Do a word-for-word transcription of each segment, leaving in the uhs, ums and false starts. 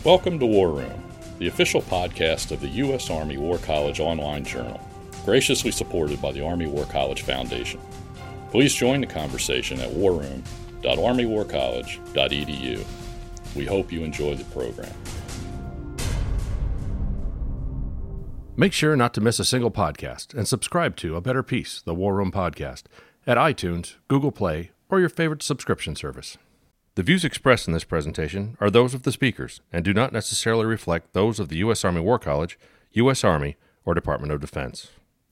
Welcome to War Room, the official podcast of the U S Army War College online journal, graciously supported by the Army War College Foundation. Please join the conversation at war room dot army war college dot e d u. We hope you enjoy the program. Make sure not to miss a single podcast and subscribe to A Better Peace, the War Room podcast, at iTunes, Google Play, or your favorite subscription service. The views expressed in this presentation are those of the speakers and do not necessarily reflect those of the U S Army War College, U S Army, or Department of Defense.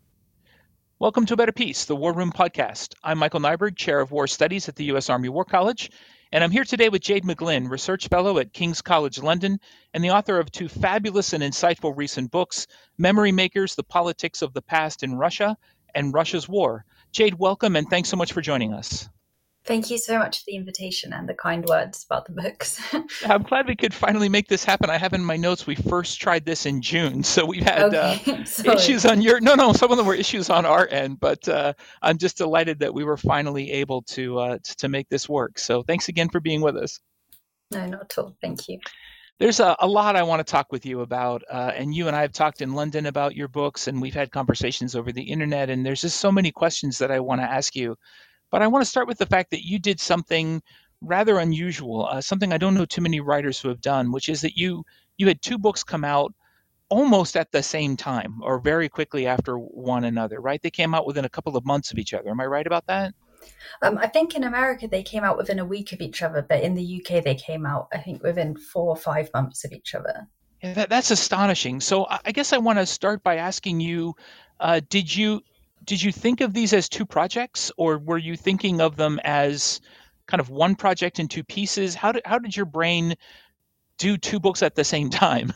Welcome to A Better Peace, the War Room podcast. I'm Michael Nyberg, Chair of War Studies at the U S Army War College, and I'm here today with Jade McGlynn, Research Fellow at King's College London, and the author of two fabulous and insightful recent books, Memory Makers, The Politics of the Past in Russia, and Russia's War. Jade, welcome, and thanks so much for joining us. Thank you so much for the invitation and the kind words about the books. I'm glad we could finally make this happen. I have in my notes we first tried this in June, so we've had okay, uh, issues on your... No, no, some of them were issues on our end, but uh, I'm just delighted that we were finally able to uh, to make this work. So thanks again for being with us. No, not at all. Thank you. There's a, a lot I want to talk with you about, uh, and you and I have talked in London about your books, and we've had conversations over the internet, and there's just so many questions that I want to ask you. But I want to start with the fact that you did something rather unusual, uh, something I don't know too many writers who have done, which is that you you had two books come out almost at the same time or very quickly after one another, right? They came out within a couple of months of each other. Am I right about that? Um, I think in America they came out within a week of each other, but in the U K they came out, I think, within four or five months of each other. Yeah, that, that's astonishing. So I guess I want to start by asking you, uh, did you... Did you think of these as two projects, or were you thinking of them as kind of one project in two pieces? How did how did your brain do two books at the same time?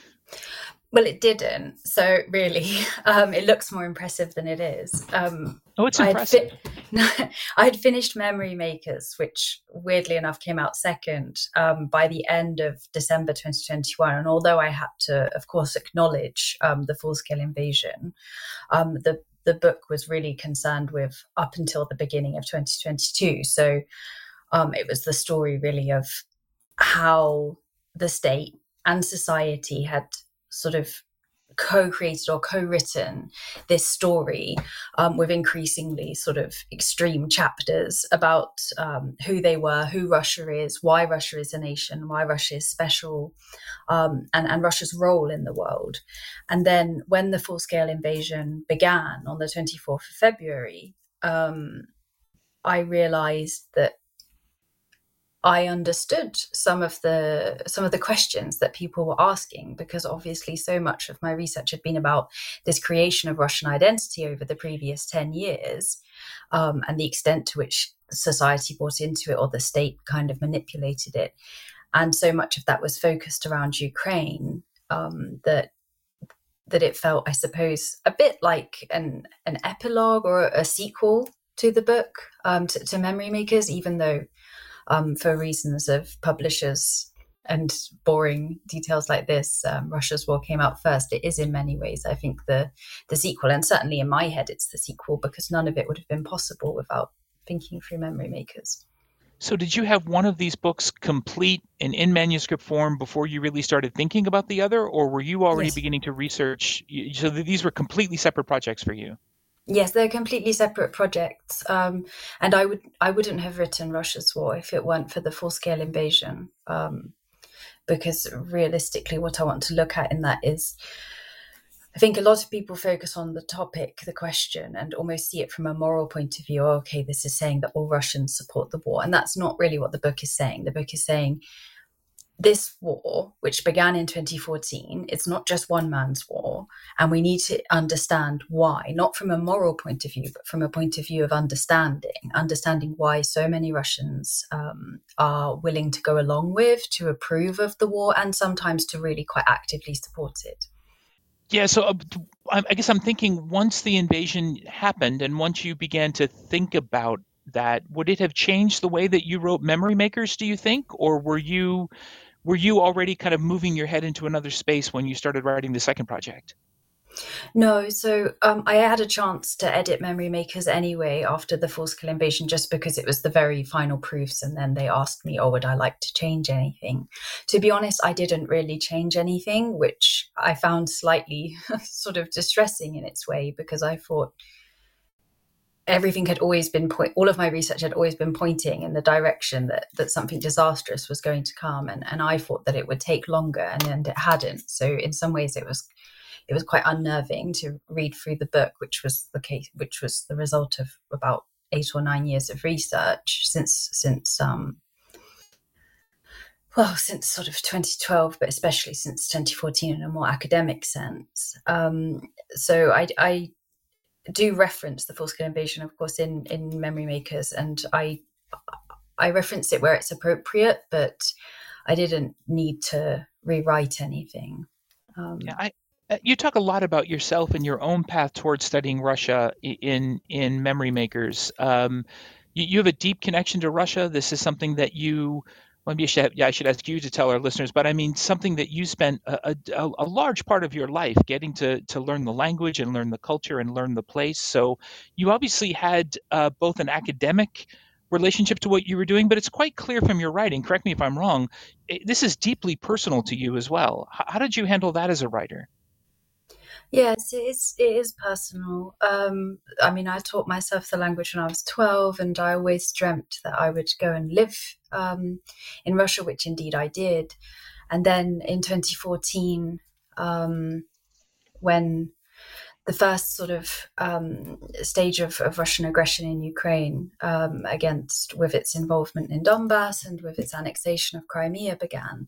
Well, it didn't. So really, um, it looks more impressive than it is. Um, oh, it's impressive. I had finished Memory Makers, which weirdly enough came out second um, by the end of December twenty twenty-one. And although I had to, of course, acknowledge um, the full-scale invasion, um, the the book was really concerned with up until the beginning of twenty twenty-two. So um, it was the story really of how the state and society had sort of co-created or co-written this story um, with increasingly sort of extreme chapters about um, who they were, who Russia is, why Russia is a nation, why Russia is special, um, and, and Russia's role in the world. And then when the full-scale invasion began on the twenty-fourth of February, um, I realized that I understood some of the some of the questions that people were asking, because obviously so much of my research had been about this creation of Russian identity over the previous ten years, um, and the extent to which society bought into it or the state kind of manipulated it. And so much of that was focused around Ukraine um, that that it felt, I suppose, a bit like an, an epilogue or a sequel to the book, um, to, to Memory Makers, even though Um, for reasons of publishers and boring details like this, um, Russia's War came out first. It is in many ways, I think, the the sequel. And certainly in my head, it's the sequel, because none of it would have been possible without thinking through Memory Makers. So did you have one of these books complete and in manuscript form before you really started thinking about the other? Or were you already Yes. beginning to research? So these were completely separate projects for you? Yes, they're completely separate projects, um, and I would I wouldn't have written Russia's War if it weren't for the full-scale invasion, um, because realistically, what I want to look at in that is, I think a lot of people focus on the topic, the question, and almost see it from a moral point of view. Okay, this is saying that all Russians support the war, and that's not really what the book is saying. The book is saying this war, which began in twenty fourteen, it's not just one man's war, and we need to understand why, not from a moral point of view, but from a point of view of understanding, understanding why so many Russians um, are willing to go along with, to approve of the war, and sometimes to really quite actively support it. Yeah, so uh, I guess I'm thinking, once the invasion happened and once you began to think about that, would it have changed the way that you wrote Memory Makers, do you think? Or were you were you already kind of moving your head into another space when you started writing the second project? No, so um, I had a chance to edit Memory Makers anyway after the full scale invasion, just because it was the very final proofs. And then they asked me, oh, would I like to change anything? To be honest, I didn't really change anything, which I found slightly sort of distressing in its way, because I thought everything had always been point all of my research had always been pointing in the direction that that something disastrous was going to come, and and I thought that it would take longer, and then it hadn't. So in some ways it was it was quite unnerving to read through the book, which was the case which was the result of about eight or nine years of research since since um well since sort of twenty twelve, but especially since twenty fourteen in a more academic sense. Um so I I do reference the full-scale invasion, of course, in, in Memory Makers, and I I reference it where it's appropriate, but I didn't need to rewrite anything. Um, yeah, I, you talk a lot about yourself and your own path towards studying Russia in in Memory Makers. Um, you, you have a deep connection to Russia. This is something that you. Maybe I should, yeah, I should ask you to tell our listeners, but I mean something that you spent a, a, a large part of your life getting to to learn the language and learn the culture and learn the place. So you obviously had uh, both an academic relationship to what you were doing, but it's quite clear from your writing, correct me if I'm wrong, it, this is deeply personal to you as well. How, how did you handle that as a writer? Yes, it is, it is personal. Um, I mean, I taught myself the language when I was twelve, and I always dreamt that I would go and live um, in Russia, which indeed I did. And then in twenty fourteen, um, when the first sort of um, stage of, of Russian aggression in Ukraine um, against, with its involvement in Donbass and with its annexation of Crimea began,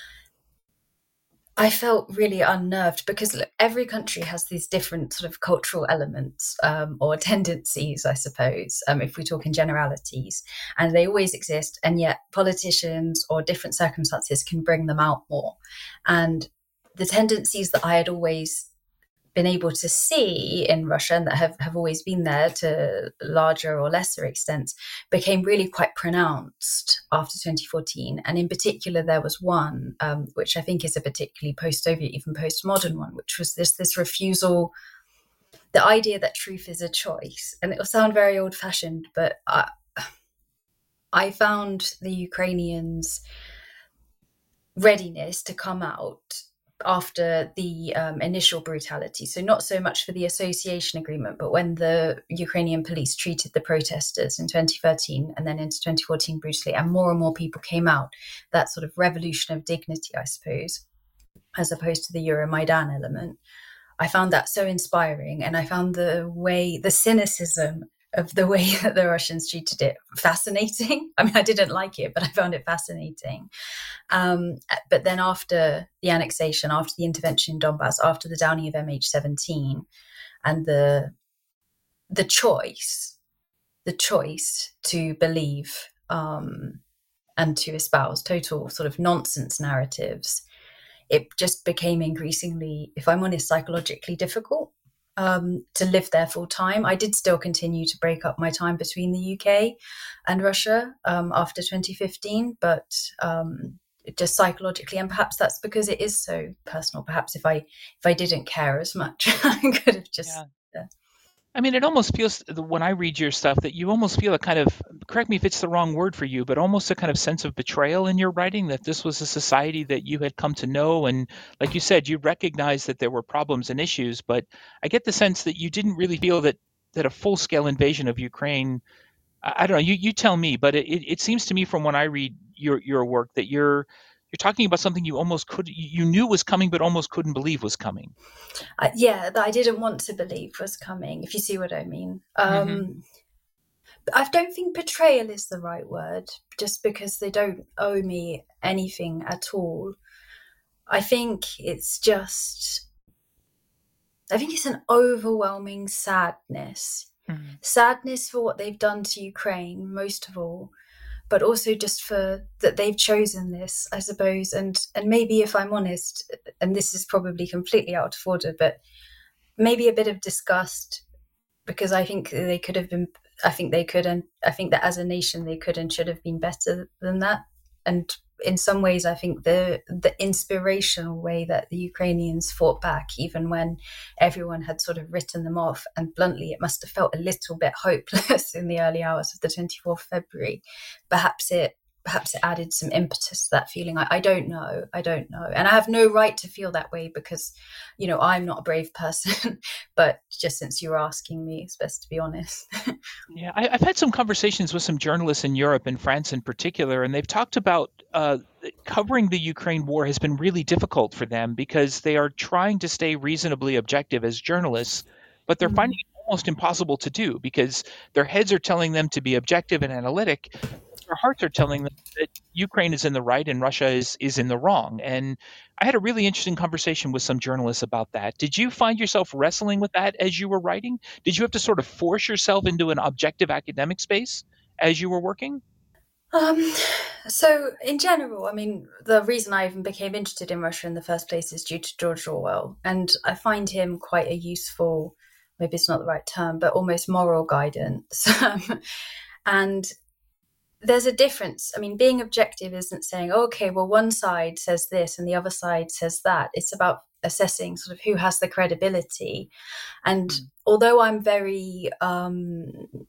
I felt really unnerved, because look, every country has these different sort of cultural elements um, or tendencies, I suppose, um, if we talk in generalities, and they always exist. And yet politicians or different circumstances can bring them out more. And the tendencies that I had always been able to see in Russia, and that have, have always been there to larger or lesser extents, became really quite pronounced after twenty fourteen. And in particular, there was one, um, which I think is a particularly post-Soviet, even postmodern one, which was this, this refusal, the idea that truth is a choice. And it will sound very old-fashioned, but I, I found the Ukrainians' readiness to come out after the um, initial brutality. So not so much for the association agreement, but when the Ukrainian police treated the protesters in twenty thirteen and then into twenty fourteen brutally, and more and more people came out, that sort of revolution of dignity, I suppose, as opposed to the Euromaidan element. I found that so inspiring, and I found the way, the cynicism of the way that the Russians treated it fascinating. I mean, I didn't like it, but I found it fascinating. Um, but then after the annexation, after the intervention in Donbass, after the downing of M H seventeen, and the the choice, the choice to believe um, and to espouse total sort of nonsense narratives, it just became increasingly, if I'm honest, psychologically difficult um, to live there full time. I did still continue to break up my time between the U K and Russia um, after twenty fifteen, but um, just psychologically, and perhaps that's because it is so personal. Perhaps if I if I didn't care as much, I could have just. Yeah. Uh, I mean, it almost feels, when I read your stuff, that you almost feel a kind of, correct me if it's the wrong word for you, but almost a kind of sense of betrayal in your writing, that this was a society that you had come to know. And like you said, you recognized that there were problems and issues, but I get the sense that you didn't really feel that, that a full-scale invasion of Ukraine, I, I don't know, you, you tell me, but it, it seems to me from when I read your, your work that you're, you're talking about something you almost could, you knew was coming, but almost couldn't believe was coming. Uh, yeah, that I didn't want to believe was coming, if you see what I mean. Um, mm-hmm. I don't think betrayal is the right word, just because they don't owe me anything at all. I think it's just, I think it's an overwhelming sadness. Mm-hmm. Sadness for what they've done to Ukraine, most of all, but also just for that they've chosen this, I suppose. And and maybe, if I'm honest, and this is probably completely out of order, but maybe a bit of disgust, because I think they could have been, I think they could, and I think that as a nation they could and should have been better than that. And in some ways, I think the the inspirational way that the Ukrainians fought back, even when everyone had sort of written them off, and bluntly, it must have felt a little bit hopeless in the early hours of the twenty-fourth of February. Perhaps it perhaps it added some impetus to that feeling. I, I don't know. I don't know. And I have no right to feel that way because, you know, I'm not a brave person. But just since you were asking me, it's best to be honest. Yeah, I, I've had some conversations with some journalists in Europe and France in particular, and they've talked about uh, covering the Ukraine war has been really difficult for them because they are trying to stay reasonably objective as journalists, but they're mm. finding it almost impossible to do because their heads are telling them to be objective and analytic. Their hearts are telling them that Ukraine is in the right and Russia is is in the wrong. And I had a really interesting conversation with some journalists about that. Did you find yourself wrestling with that as you were writing? Did you have to sort of force yourself into an objective academic space as you were working? Um, so in general, I mean, the reason I even became interested in Russia in the first place is due to George Orwell. And I find him quite a useful, maybe it's not the right term, but almost moral guidance. And there's a difference. I mean, being objective isn't saying, oh, okay, well, one side says this and the other side says that. It's about assessing sort of who has the credibility. And mm. although I'm very, um,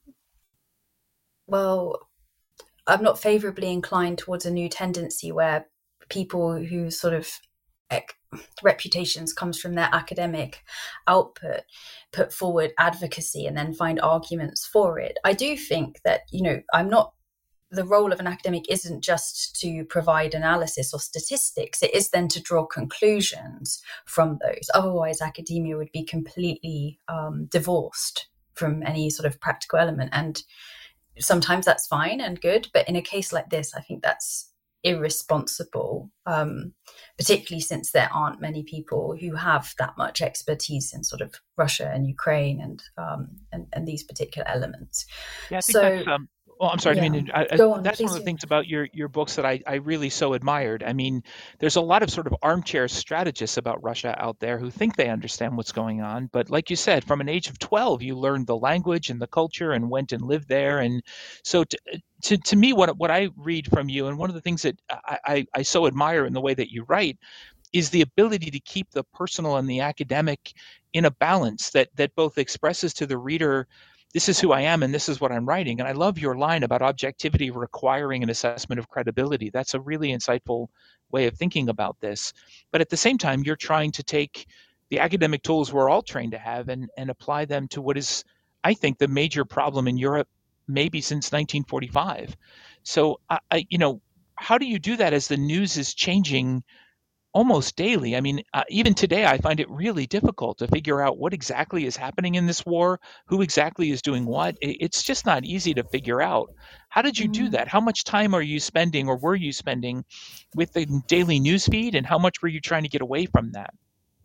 well, I'm not favorably inclined towards a new tendency where people who sort of ec- reputations comes from their academic output put forward advocacy and then find arguments for it. I do think that, you know, I'm not the role of an academic isn't just to provide analysis or statistics. It is then to draw conclusions from those. Otherwise, academia would be completely um, divorced from any sort of practical element. And sometimes that's fine and good. But in a case like this, I think that's irresponsible, um, particularly since there aren't many people who have that much expertise in sort of Russia and Ukraine and um, and, and these particular elements. Yeah, I think so, that's... Um... Well, I'm sorry. Yeah. I mean, I, I, on, that's please, one of the yeah. things about your, your books that I, I really so admired. I mean, there's a lot of sort of armchair strategists about Russia out there who think they understand what's going on. But like you said, from an age of twelve, you learned the language and the culture and went and lived there. And so to, to, to me, what what I read from you, and one of the things that I, I, I so admire in the way that you write, is the ability to keep the personal and the academic in a balance that that both expresses to the reader, this is who I am and this is what I'm writing. And I love your line about objectivity requiring an assessment of credibility. That's a really insightful way of thinking about this. But at the same time, you're trying to take the academic tools we're all trained to have and, and apply them to what is, I think, the major problem in Europe, maybe since nineteen forty-five. So, I, I, you know, how do you do that as the news is changing almost daily? I mean, uh, even today, I find it really difficult to figure out what exactly is happening in this war, who exactly is doing what. It's just not easy to figure out. How did you do that? How much time are you spending or were you spending with the daily news feed, and how much were you trying to get away from that?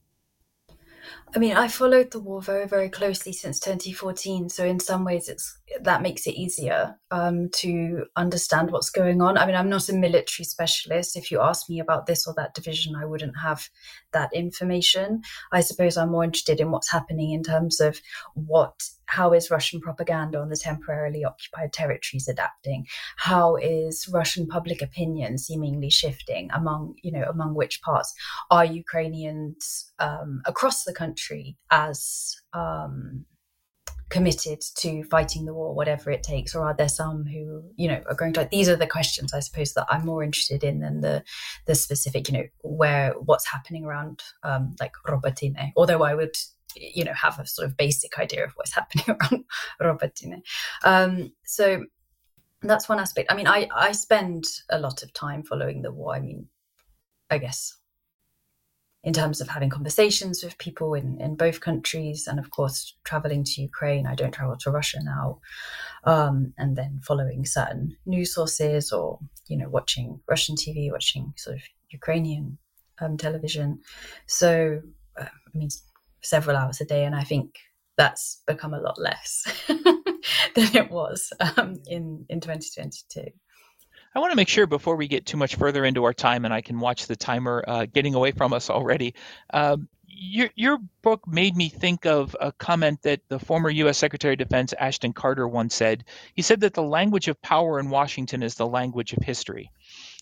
I mean, I followed the war very, very closely since twenty fourteen. So in some ways, it's that makes it easier um, to understand what's going on. I mean, I'm not a military specialist. If you ask me about this or that division, I wouldn't have that information. I suppose I'm more interested in what's happening in terms of what, how is Russian propaganda on the temporarily occupied territories adapting? How is Russian public opinion seemingly shifting among, you know, among which parts? Are Ukrainians um, across the country as um, committed to fighting the war, whatever it takes, or are there some who, you know, are going to? These are the questions, I suppose, that I'm more interested in than the the specific, you know, where what's happening around um, like Robotyne. Although I would, you know, have a sort of basic idea of what's happening around Robotyne. Um, so that's one aspect. I mean, I, I spend a lot of time following the war. I mean, I guess in terms of having conversations with people in, in both countries and, of course, traveling to Ukraine. I don't travel to Russia now. Um, and then following certain news sources or, you know, watching Russian T V, watching sort of Ukrainian um, television. So, uh, I mean, several hours a day, and I think that's become a lot less than it was um, in in twenty twenty-two. I want to make sure before we get too much further into our time, and I can watch the timer uh, getting away from us already. Um, your your book made me think of a comment that the former U S Secretary of Defense Ashton Carter once said. He said that the language of power in Washington is the language of history.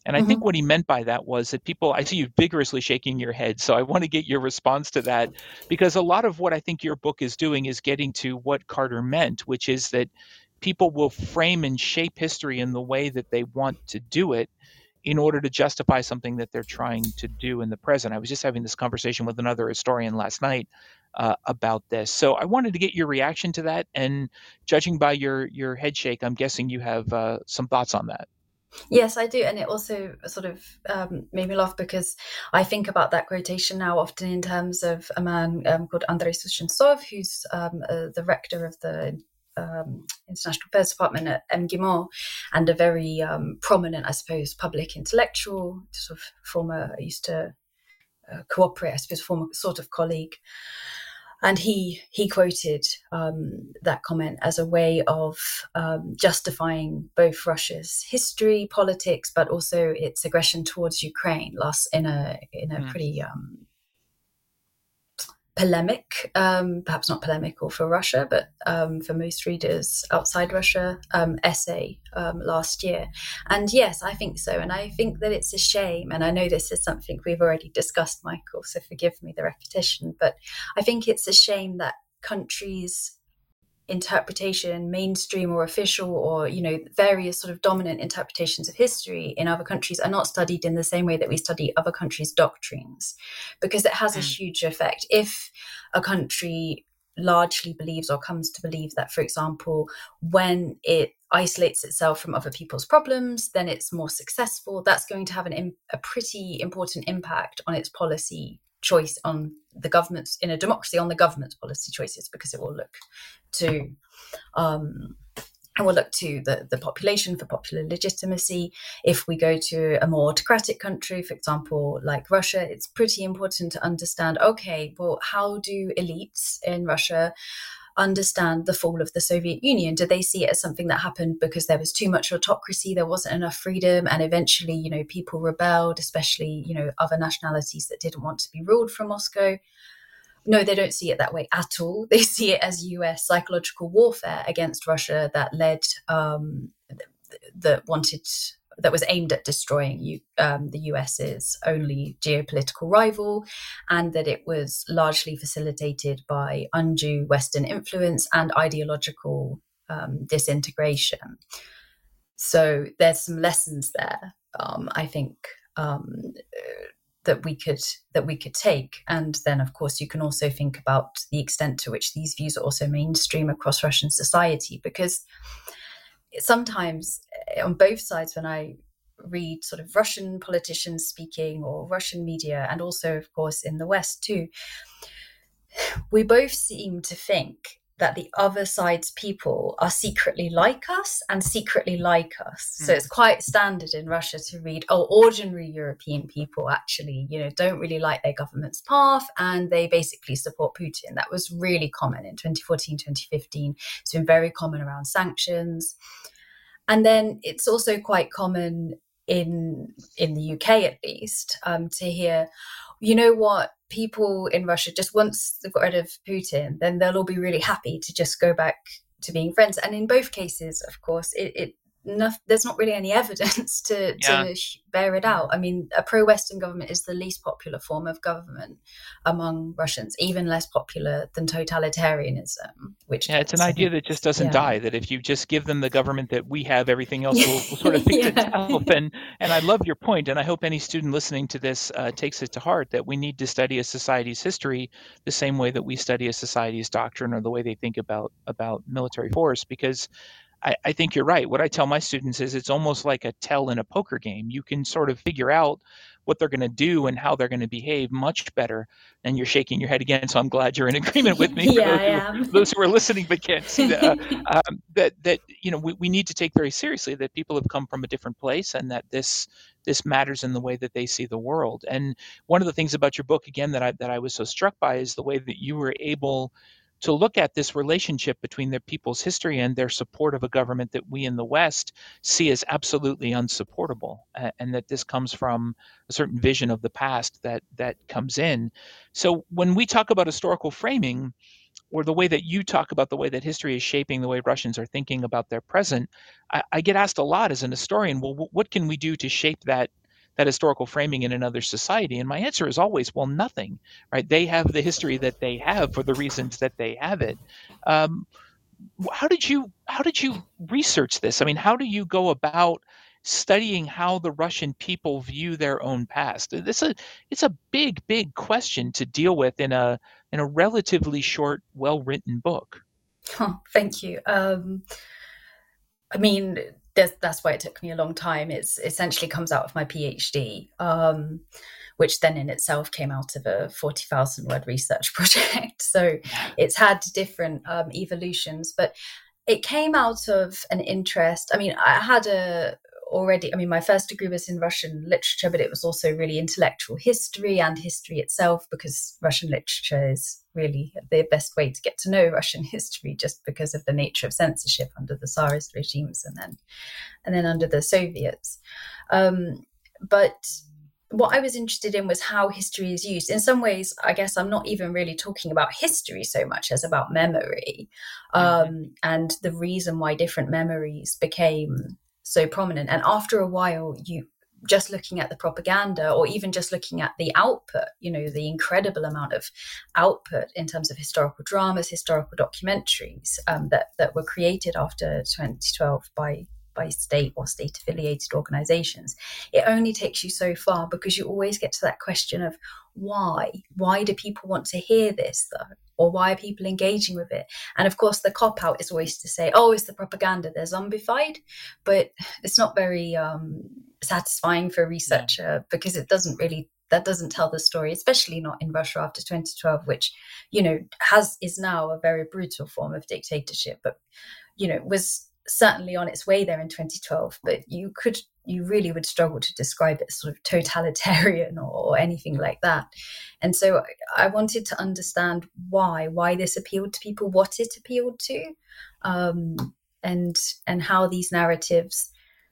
And I Mhm. think what he meant by that was that people, I see you vigorously shaking your head, so I want to get your response to that, because a lot of what I think your book is doing is getting to what Carter meant, which is that people will frame and shape history in the way that they want to do it in order to justify something that they're trying to do in the present. I was just having this conversation with another historian last night uh, about this. So I wanted to get your reaction to that. And judging by your your head shake, I'm guessing you have uh, some thoughts on that. Yes, I do. And it also sort of um, made me laugh because I think about that quotation now often in terms of a man um, called Andrei Sushinsov, who's um, uh, the rector of the um, International Affairs Department at M G I M O, and a very um, prominent, I suppose, public intellectual, sort of former, used to uh, cooperate, I suppose, former sort of colleague. And he he quoted um, that comment as a way of um, justifying both Russia's history, politics, but also its aggression towards Ukraine. Last in a in a mm. pretty um, polemic, um, perhaps not polemical for Russia, but um, for most readers outside Russia, um, essay um, last year. And yes, I think so. And I think that it's a shame. And I know this is something we've already discussed, Michael, so forgive me the repetition. But I think it's a shame that countries' interpretation, mainstream or official, or, you know, various sort of dominant interpretations of history in other countries are not studied in the same way that we study other countries' doctrines, because it has mm. a huge effect. If a country largely believes or comes to believe that, for example, when it isolates itself from other people's problems, then it's more successful, that's going to have an, a pretty important impact on its policy choice, on the government's, in a democracy, on the government's policy choices, because it will look to um, it will look to the, the population for popular legitimacy. If we go to a more autocratic country, for example, like Russia, it's pretty important to understand, okay, well, how do elites in Russia understand the fall of the Soviet Union? Do they see it as something that happened because there was too much autocracy, there wasn't enough freedom, and eventually, you know, people rebelled, especially, you know, other nationalities that didn't want to be ruled from Moscow? No, they don't see it that way at all. They see it as U S psychological warfare against Russia that led, um, that wanted, that was aimed at destroying you, um, the US's only geopolitical rival, and that it was largely facilitated by undue Western influence and ideological um, disintegration. So there's some lessons there, um, I think, um, that we could that we could take. And then, of course, you can also think about the extent to which these views are also mainstream across Russian society, because sometimes on both sides, when I read sort of Russian politicians speaking or Russian media, and also, of course, in the West too, we both seem to think that the other side's people are secretly like us and secretly like us. Mm. So it's quite standard in Russia to read, oh, ordinary European people actually, you know, don't really like their government's path and they basically support Putin. That was really common in twenty fourteen, twenty fifteen. It's been very common around sanctions. And then it's also quite common in in the U K, at least, um, to hear, you know what, people in Russia, just once they've got rid of Putin, then they'll all be really happy to just go back to being friends. And in both cases, of course, it, it no, there's not really any evidence to, yeah. to bear it out. I mean, a pro-Western government is the least popular form of government among Russians, even less popular than totalitarianism. Which yeah, it's an idea that just doesn't yeah. die, that if you just give them the government that we have, everything else will, will sort of fix yeah. itself. And, and I love your point, and I hope any student listening to this uh, takes it to heart, that we need to study a society's history the same way that we study a society's doctrine or the way they think about, about military force, because I, I think you're right. What I tell my students is it's almost like a tell in a poker game. You can sort of figure out what they're going to do and how they're going to behave much better. And you're shaking your head again, so I'm glad you're in agreement with me. yeah, for those, I am. Who, those who are listening but can't see that, uh, um, that that you know we, we need to take very seriously that people have come from a different place, and that this this matters in the way that they see the world. And one of the things about your book, again, that I that I was so struck by is the way that you were able to look at this relationship between their people's history and their support of a government that we in the West see as absolutely unsupportable, uh, and that this comes from a certain vision of the past that that comes in. So when we talk about historical framing, or the way that you talk about the way that history is shaping the way Russians are thinking about their present, I, I get asked a lot as an historian, well, w- what can we do to shape that that historical framing in another society? And my answer is always, well, nothing, right? They have the history that they have for the reasons that they have it. Um, how did you how did you research this? I mean, how do you go about studying how the Russian people view their own past? It's a it's a big, big question to deal with in a in a relatively short, well-written book. Oh, thank you. Um, I mean, that's, that's why it took me a long time. It's essentially comes out of my PhD, um, which then in itself came out of a forty thousand word research project. So it's had different um, evolutions, but it came out of an interest. I mean, I had a already, I mean, my first degree was in Russian literature, but it was also really intellectual history and history itself, because Russian literature is really the best way to get to know Russian history, just because of the nature of censorship under the Tsarist regimes and then and then under the Soviets. Um, but what I was interested in was how history is used. In some ways, I guess I'm not even really talking about history so much as about memory, um, mm-hmm. and the reason why different memories became so prominent. And after a while, you just looking at the propaganda, or even just looking at the output, you know, the incredible amount of output in terms of historical dramas, historical documentaries um, that that were created after twenty twelve by by state or state affiliated organizations, it only takes you so far, because you always get to that question of why? Why do people want to hear this though? Or why are people engaging with it? And of course, the cop out is always to say, oh, it's the propaganda, they're zombified. But it's not very um, satisfying for a researcher, yeah. because it doesn't really, that doesn't tell the story, especially not in Russia after twenty twelve, which, you know, has is now a very brutal form of dictatorship, but, you know, was certainly on its way there in twenty twelve, but you could, you really would struggle to describe it as sort of totalitarian or, or anything like that. And so I wanted to understand why, why this appealed to people, what it appealed to, um, and and how these narratives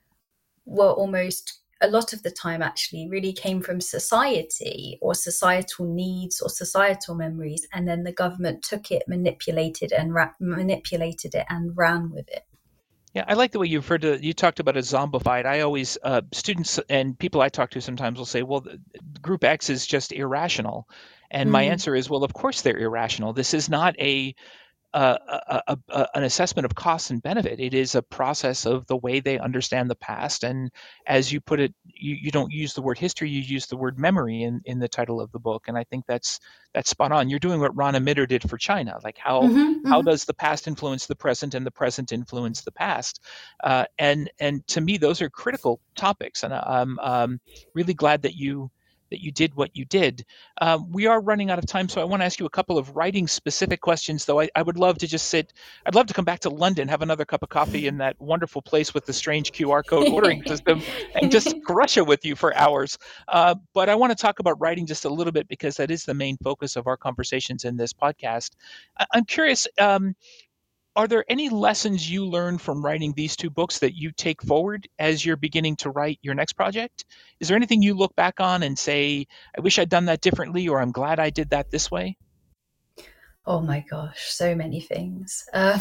were almost, a lot of the time actually, really came from society or societal needs or societal memories, and then the government took it, manipulated and ra- manipulated it and ran with it. Yeah, I like the way you referred to, you talked about a zombified. I always, uh, students and people I talk to sometimes will say, well, the, group X is just irrational. And mm. my answer is, well, of course they're irrational. This is not a, uh, a, a, a an assessment of cost and benefit. It is a process of the way they understand the past. And as you put it, you, you don't use the word history, you use the word memory in, in the title of the book. And I think that's that's spot on. You're doing what Rana Mitter did for China. Like how mm-hmm, mm-hmm. how does the past influence the present, and the present influence the past? Uh, and and to me, those are critical topics. And I'm um, really glad that you that you did what you did. Um, we are running out of time, so I want to ask you a couple of writing-specific questions, though I, I would love to just sit, I'd love to come back to London, have another cup of coffee in that wonderful place with the strange Q R code ordering system, and just Russia with you for hours. Uh, but I want to talk about writing just a little bit, because that is the main focus of our conversations in this podcast. I, I'm curious, um, are there any lessons you learned from writing these two books that you take forward as you're beginning to write your next project? Is there anything you look back on and say, I wish I'd done that differently, or I'm glad I did that this way? Oh my gosh, so many things. Um,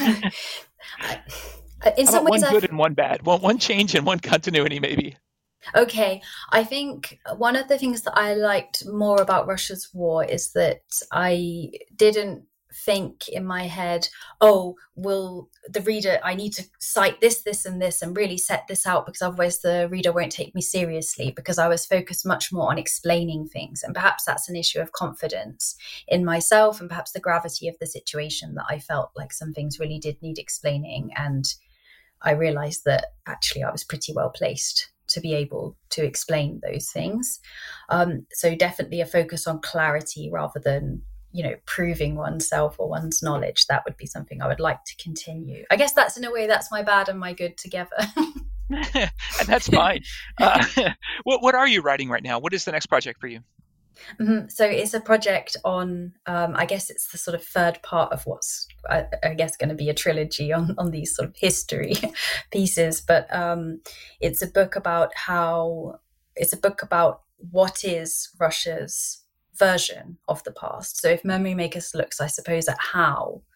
I, in How some about ways, one good I've... and one bad, one, one change and one continuity, maybe. Okay, I think one of the things that I liked more about Russia's war is that I didn't think in my head, oh, will the reader, I need to cite this, this, and this, and really set this out, because otherwise the reader won't take me seriously, because I was focused much more on explaining things. And perhaps that's an issue of confidence in myself, and perhaps the gravity of the situation, that I felt like some things really did need explaining. And I realized that actually I was pretty well placed to be able to explain those things. Um, so definitely a focus on clarity rather than, you know, proving oneself or one's knowledge. That would be something I would like to continue. I guess that's, in a way, that's my bad and my good together. And that's fine. Uh, what, what are you writing right now? What is the next project for you? Mm-hmm. So it's a project on, um, I guess it's the sort of third part of what's, I, I guess, going to be a trilogy on, on these sort of history pieces. But um, it's a book about how, it's a book about what is Russia's version of the past. So if Memory Makers looks, I suppose, at how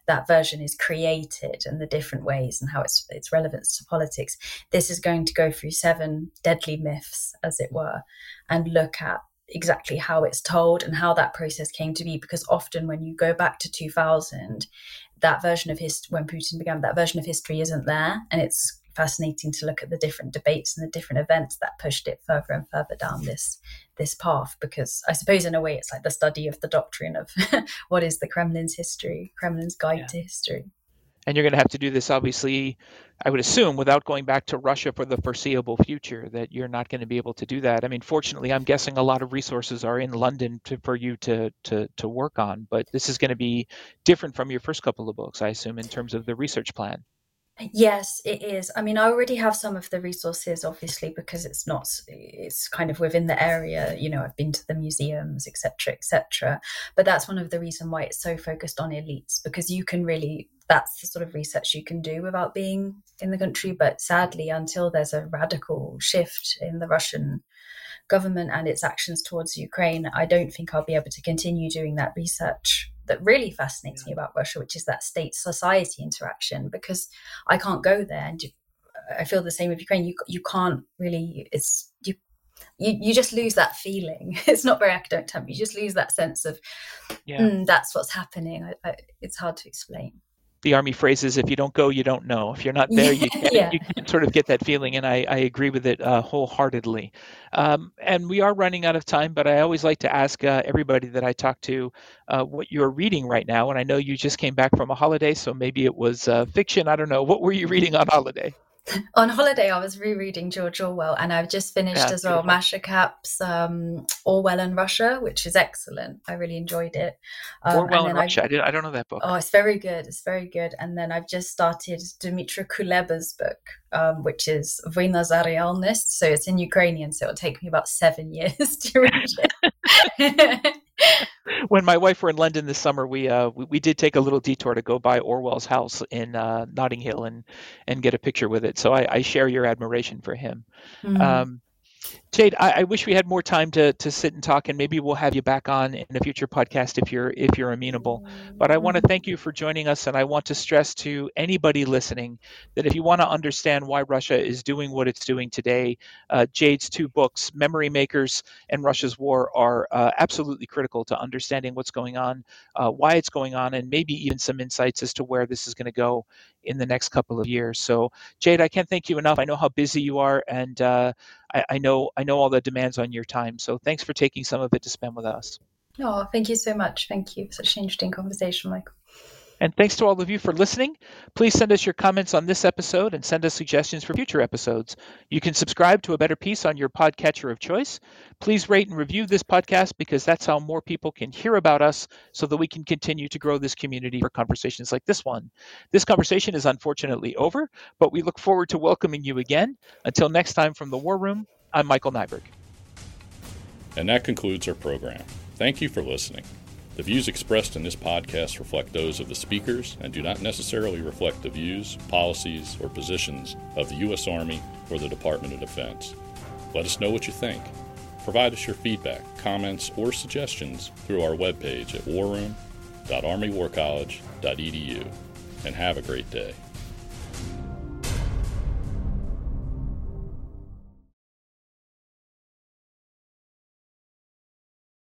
that version is created and the different ways and how it's its relevance to politics. This is going to go through seven deadly myths, as it were, and look at exactly how it's told and how that process came to be. Because often when you go back to two thousand, that version of history, when Putin began, that version of history isn't there. And it's fascinating to look at the different debates and the different events that pushed it further and further down this this path. Because I suppose in a way it's like the study of the doctrine of what is the Kremlin's history, Kremlin's guide yeah. to history. And you're going to have to do this, obviously, I would assume, without going back to Russia for the foreseeable future, that you're not going to be able to do that. I mean, fortunately, I'm guessing a lot of resources are in London to, for you to, to, to work on, but this is going to be different from your first couple of books, I assume, in terms of the research plan. Yes, it is. I mean, I already have some of the resources, obviously, because it's not, it's kind of within the area, you know, I've been to the museums, et cetera, et cetera. But that's one of the reasons why it's so focused on elites, because you can really, that's the sort of research you can do without being in the country. But sadly, until there's a radical shift in the Russian government and its actions towards Ukraine, I don't think I'll be able to continue doing that research that really fascinates me about Russia, which is that state-society interaction, because I can't go there. And you, I feel the same with Ukraine. You you can't really, it's, you you, you just lose that feeling. It's not very academic term. You just lose that sense of, yeah. mm, that's what's happening. I, I, it's hard to explain. The Army phrase is, if you don't go, you don't know. If you're not there, you can't, yeah. you can sort of get that feeling. And I, I agree with it uh, wholeheartedly. Um, and we are running out of time, but I always like to ask uh, everybody that I talk to uh, what you're reading right now. And I know you just came back from a holiday, so maybe it was uh, fiction. I don't know. What were you reading on holiday? On holiday, I was rereading George Orwell, and I've just finished yeah, as well Masha Kapp's um, Orwell and Russia, which is excellent. I really enjoyed it. Um, Orwell and, and Russia. I, did, I don't know that book. Oh, it's very good. It's very good. And then I've just started Dmytro Kuleba's book, um, which is Vojna za realnost. So it's in Ukrainian, so it'll take me about seven years to read it. When my wife were in London this summer, we, uh, we we did take a little detour to go by Orwell's house in uh, Notting Hill and and get a picture with it. So I, I share your admiration for him. Mm. Um, Jade, I, I wish we had more time to to sit and talk, and maybe we'll have you back on in a future podcast if you're if you're amenable. But I want to thank you for joining us, and I want to stress to anybody listening that if you want to understand why Russia is doing what it's doing today, uh, Jade's two books, Memory Makers and Russia's War, are uh, absolutely critical to understanding what's going on, uh, why it's going on, and maybe even some insights as to where this is going to go in the next couple of years. So, Jade, I can't thank you enough. I know how busy you are, and uh, I, I know I know all the demands on your time. So thanks for taking some of it to spend with us. Oh, thank you so much. Thank you for such an interesting conversation, Michael. And thanks to all of you for listening. Please send us your comments on this episode and send us suggestions for future episodes. You can subscribe to A Better Peace on your podcatcher of choice. Please rate and review this podcast, because that's how more people can hear about us, so that we can continue to grow this community for conversations like this one. This conversation is unfortunately over, but we look forward to welcoming you again. Until next time, from the War Room, I'm Michael Nyberg. And that concludes our program. Thank you for listening. The views expressed in this podcast reflect those of the speakers and do not necessarily reflect the views, policies, or positions of the U S Army or the Department of Defense. Let us know what you think. Provide us your feedback, comments, or suggestions through our webpage at war room dot army war college dot e d u, and have a great day.